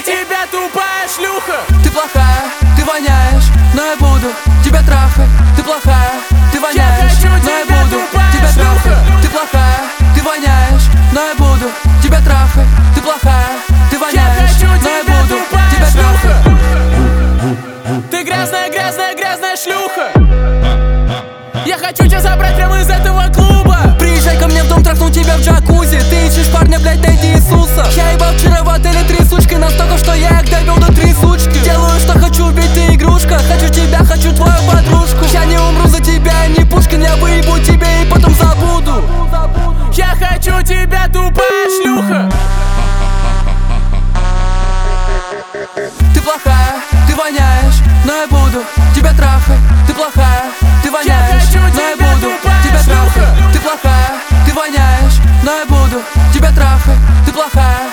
тебя, тупая шлюха. Ты плохая, ты воняешь, но я буду тебя трахать. Ты плохая, ты воняешь, но я буду тебя трахать. Ты плохая, ты воняешь, но я буду тебя трахать. Ты плохая, ты воняешь, но я буду тебя трахать. Ты грязная, грязная, грязная шлюха. Я хочу тебя забрать прямо из этого клуба. Приезжай ко мне в дом, трахну тебя в джакузи. Ты ищешь парня, блять, найди Иисуса. Я ебал вчера в отеле 3 сучки, настолько, что я их довел до трясучки. Делаю, что хочу, ведь ты игрушка. Хочу тебя, хочу твою подружку. Я не умру за тебя, не Пушкин. Я выебу тебе и потом забуду. Я хочу тебя, тупая шлюха. Ты плохая, ты воняешь, но я буду тебя трахать. Ты плохая, ты воняешь, но я буду тебя трахать. Ты плохая, ты воняешь, но я буду тебя трахать. Ты плохая,